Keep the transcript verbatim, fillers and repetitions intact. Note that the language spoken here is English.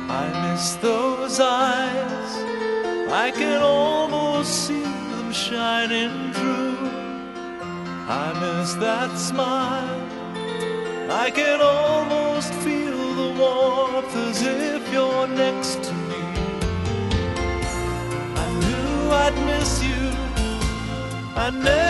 I miss those eyes, I can almost see them shining through. I miss that smile, I can almost feel the warmth as if you're next to me. I knew I'd miss you, I never